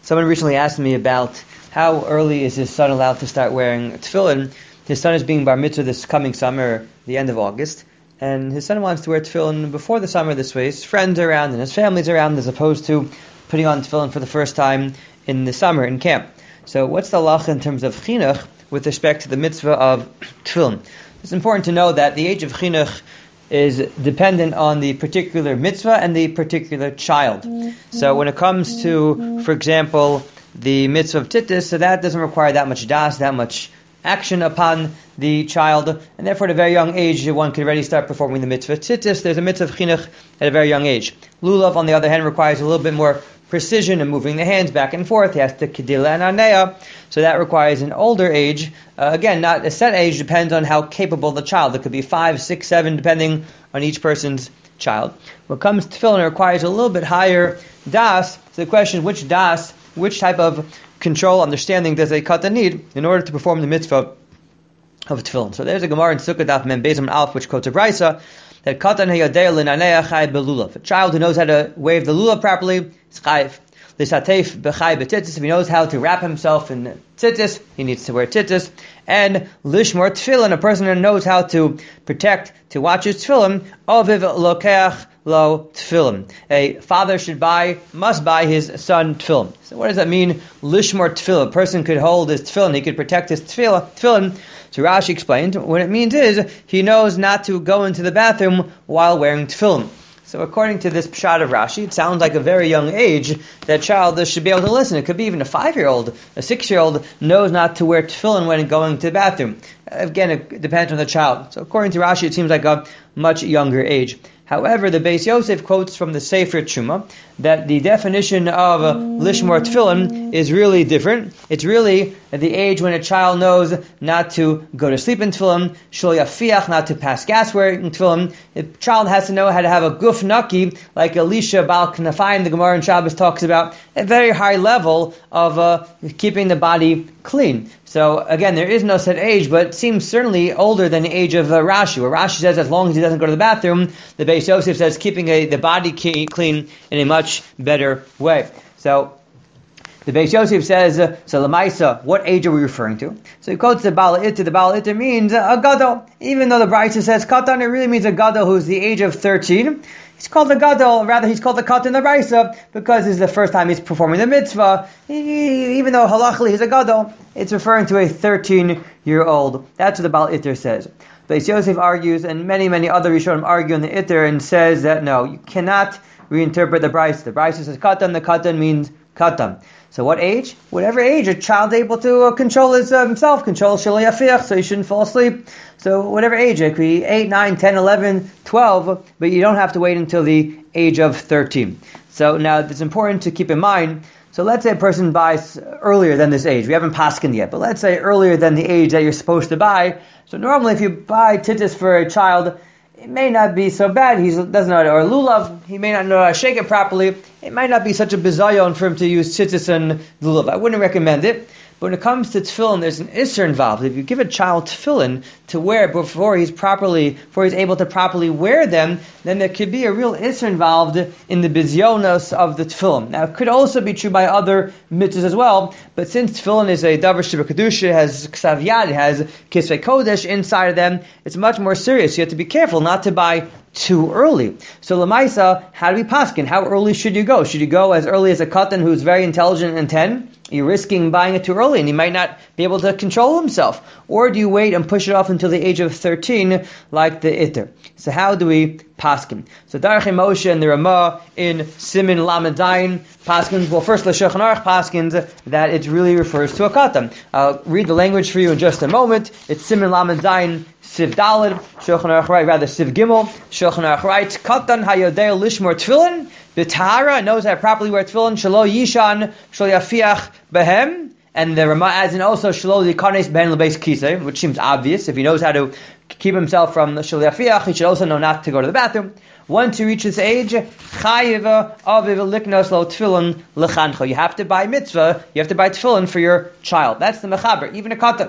Someone recently asked me about how early is his son allowed to start wearing tefillin. His son is being bar mitzvah this coming summer, the end of August, and his son wants to wear tefillin before the summer this way. His friends are around and his family's around, as opposed to putting on tefillin for the first time in the summer in camp. So what's the halacha in terms of chinuch with respect to the mitzvah of tefillin? It's important to know that the age of chinuch is dependent on the particular mitzvah and the particular child. So when it comes to, for example, the mitzvah of tittus, so that doesn't require that much das, that much action upon the child, and therefore at a very young age one can already start performing the mitzvah tittus. There's a mitzvah of chinuch at a very young age. Lulav, on the other hand, requires a little bit more precision and moving the hands back and forth. He has to kedila and anea, so that requires an older age. Again, not a set age, depends on how capable the child. It could be 5, 6, 7, depending on each person's child. When it comes to tefillin, it requires a little bit higher das. So the question is, which type of control, understanding does a katan need in order to perform the mitzvah of tefillin? So there's a Gemara in Sukkah Daf Mem Beis Amud Aleph which quotes a brisa that katan hayadei l'nanei chai belulav. A child who knows how to wave the lulav properly is chayiv. L'satef b'chai b'tittus. If he knows how to wrap himself in tittus, he needs to wear tittus. And lishmor tefillin, a person who knows how to protect, to watch his tefillin, aviv lokeach lo tefillin. A father must buy his son tefillin. So what does that mean? Lishmor tefillin. A person could hold his tefillin, he could protect his tefillin. So Rashi explained, what it means is, he knows not to go into the bathroom while wearing tefillin. So according to this pshat of Rashi, it sounds like a very young age that child should be able to listen. It could be even a 5-year-old, a 6-year-old knows not to wear tefillin when going to the bathroom. Again, it depends on the child. So according to Rashi, it seems like a much younger age. However, the Beis Yosef quotes from the Sefer Truma that the definition of lishmor tefillin is really different. It's really at the age when a child knows not to go to sleep in tefillin, shlo yafiach, not to pass gas wearing tefillin. The child has to know how to have a guf naki, like Elisha Bal Knafayim, the Gemara in Shabbos talks about, a very high level of keeping the body clean. So again, there is no set age, but it seems certainly older than the age of Rashi, where Rashi says as long as he doesn't go to the bathroom, the Beis Yosef says keeping the body clean in a much better way. So the Beis Yosef says, so Lamaisa, what age are we referring to? So he quotes the Baal Itter. The Baal Itter means a gadol. Even though the Brisa says katan, it really means a gadol who's the age of 13. He's called a gadol, rather he's called a katan in the Brisa, because this is the first time he's performing the mitzvah. Even though halachically he's a gadol, it's referring to a 13-year-old. That's what the Baal Itter says. Beis Yosef argues, and many other Rishonim argue in the Itter, and says that no, you cannot reinterpret the Brisa. The Brisa says katan, the katan means katan. So what age? Whatever age a child's able to control himself, control shelo yafiach, so he shouldn't fall asleep. So whatever age, it could be 8, 9, 10, 11, 12, but you don't have to wait until the age of 13. So now it's important to keep in mind, so let's say a person buys earlier than this age. We haven't paskined yet, but let's say earlier than the age that you're supposed to buy. So normally if you buy tittus for a child, it may not be so bad. He doesn't know how to, or lulav, he may not know how to shake it properly. It might not be such a bizayon for him to use tzitzis and lulav. I wouldn't recommend it. But when it comes to tefillin, there's an isser involved. If you give a child tefillin to wear before he's able to properly wear them, then there could be a real isser involved in the bizyonos of the tefillin. Now, it could also be true by other mitzvahs as well, but since tefillin is a davar shebekadusha, it has ksav yad, it has kisvei kodesh inside of them, it's much more serious. You have to be careful not to buy too early. So Lamaisa, how do we paskin? How early should you go? Should you go as early as a katan who's very intelligent and 10? You're risking buying it too early and he might not be able to control himself. Or do you wait and push it off until the age of 13 like the Itter? So how do we paskin? So Darchei Moshe and the Ramah in Simin Lamed Zayin paskins. Well, first the Shulchan Aruch paskins that it really refers to a katan. I'll read the language for you in just a moment. It's Simin Lamed Zayin Siv Daled, Shulchan Aruch right, rather Siv Gimel. Shulchan Aruch writes, Katan hayodei lishmor tefillin, b'tahara, knows how to properly wear tefillin, shelo yishan, shelo yafiach behem, and the Ramah adds in also shelo yikanes behem lebeis kisei, which seems obvious. If he knows how to keep himself from shelo yafiach, he should also know not to go to the bathroom. Once you reach this age, chayiva aviv liknos lo tefillin lechancho. You have to buy mitzvah, you have to buy tefillin for your child. That's the mechaber, even a katan.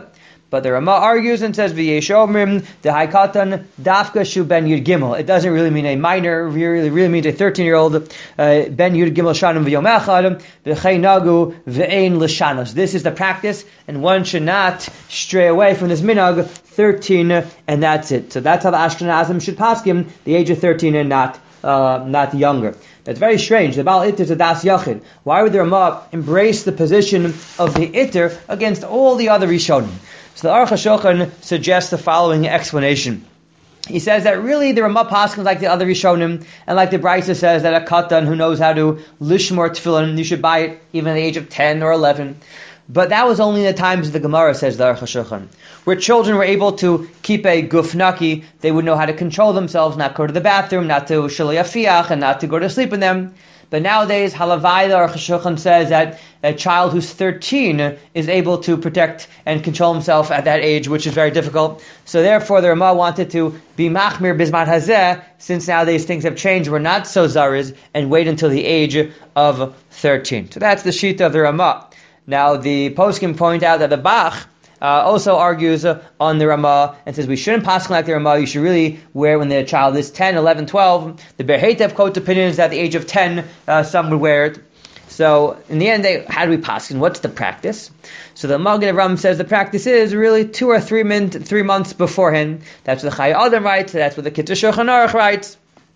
But the Rama argues and says, V'yesh omrim dehaikatan dafka shu ben yud gimel. It doesn't really mean a minor, it really means a 13-year-old ben yud gimel shanim v'yom echad v'chei nagu v'ein l'shanos. This is the practice, and one should not stray away from this minhag, 13, and that's it. So that's how the Ashkenazim should paskin, the age of 13 and not younger. That's very strange. The Baal Itter is a Das Yachid. Why would the Rama embrace the position of the Itter against all the other Rishonim? So the Aruch HaShulchan suggests the following explanation. He says that really the Rama paskins like the other Rishonim, and like the Brisa says that a katan who knows how to lishmor tefillin, you should buy it even at the age of 10 or 11. But that was only in the times of the Gemara, says the Aruch HaShulchan, where children were able to keep a gufnaki. They would know how to control themselves, not go to the bathroom, not to shaliyafiach, and not to go to sleep in them. But nowadays, halavai, the Aruch HaShulchan says that a child who's 13 is able to protect and control himself at that age, which is very difficult. So therefore, the Rama wanted to be machmir bizman hazeh, since nowadays things have changed. We're not so zariz, and wait until the age of 13. So that's the shita of the Rama. Now, the poskim point out that the Bach also argues on the Rama and says we shouldn't paskin like the Rama. You should really wear it when the child is 10, 11, 12. The Ber Heitev quote opinion is that at the age of 10, some would wear it. So, in the end, how do we paskin? What's the practice? So the Magen Avraham says the practice is really 2 or 3 months beforehand. That's what the Chayei Adam writes. That's what the Kitzur Shulchan Aruch writes.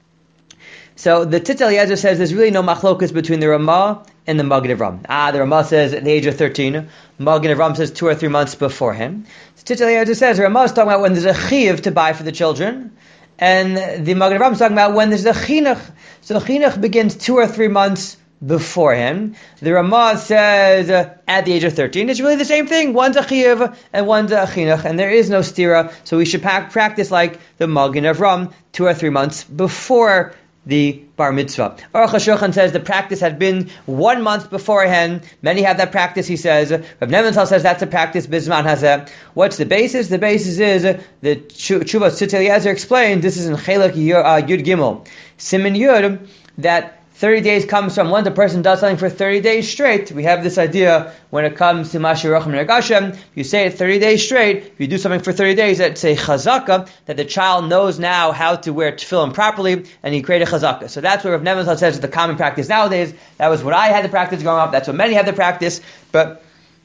So the Tzitz Eliezer says there's really no machlokas between the Rama and the Magen Avraham. The Rama says at the age of 13. Magen Avraham says 2 or 3 months beforehand. So Tzitz Eliezer says the Rama is talking about when there's a chiyuv to buy for the children, and the Magen Avraham is talking about when there's a chinuch. So the chinuch begins 2 or 3 months beforehand. The Rama says at the age of 13. It's really the same thing. One's a chiyuv and one's a chinuch, and there is no stira. So we should practice like the Magen Avraham 2 or 3 months before the bar mitzvah. Aruch HaShulchan says the practice had been 1 month beforehand. Many have that practice, he says. Rav Nebenzahl says that's a practice, bizman hazeh. What's the basis? The basis is the Tshuva Tzitz Eliezer explained, this is in Chelek Yud Gimel, Siman Yud, that 30 days comes from when the person does something for 30 days straight. We have this idea when it comes to Mashir Racham Nergashem. You say it 30 days straight. If you do something for 30 days, that's a chazaka, that the child knows now how to wear tefillin properly, and he created a chazaka. So that's what Rav Nebenzahl says is the common practice nowadays. That was what I had the practice growing up. That's what many have the practice. But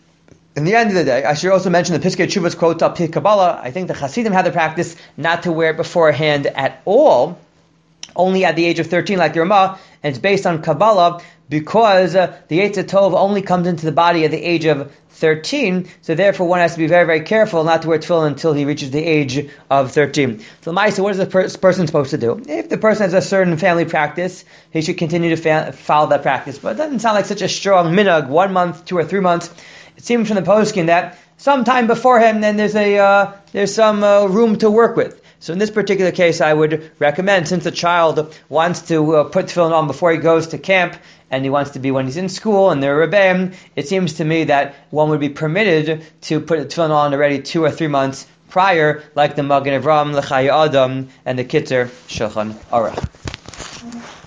in the end of the day, I should also mention the Piskei Teshuvos quote up Kabbalah. I think the Hasidim had the practice not to wear it beforehand at all, only at the age of 13 like the Rama, and it's based on Kabbalah because the Yetzer Tov only comes into the body at the age of 13, so therefore one has to be very, very careful not to wear tefillin until he reaches the age of 13. So Maisa, what is the person supposed to do? If the person has a certain family practice, he should continue to follow that practice. But it doesn't sound like such a strong minhag, 1 month, 2 or 3 months. It seems from the poskim that sometime before him, then there's some room to work with. So in this particular case, I would recommend, since the child wants to put tefillin on before he goes to camp, and he wants to be when he's in school, and they're rebbeim, it seems to me that one would be permitted to put tefillin on already 2 or 3 months prior, like the Magen Avraham, the Chayei Adam, and the Kitzur Shulchan Aruch.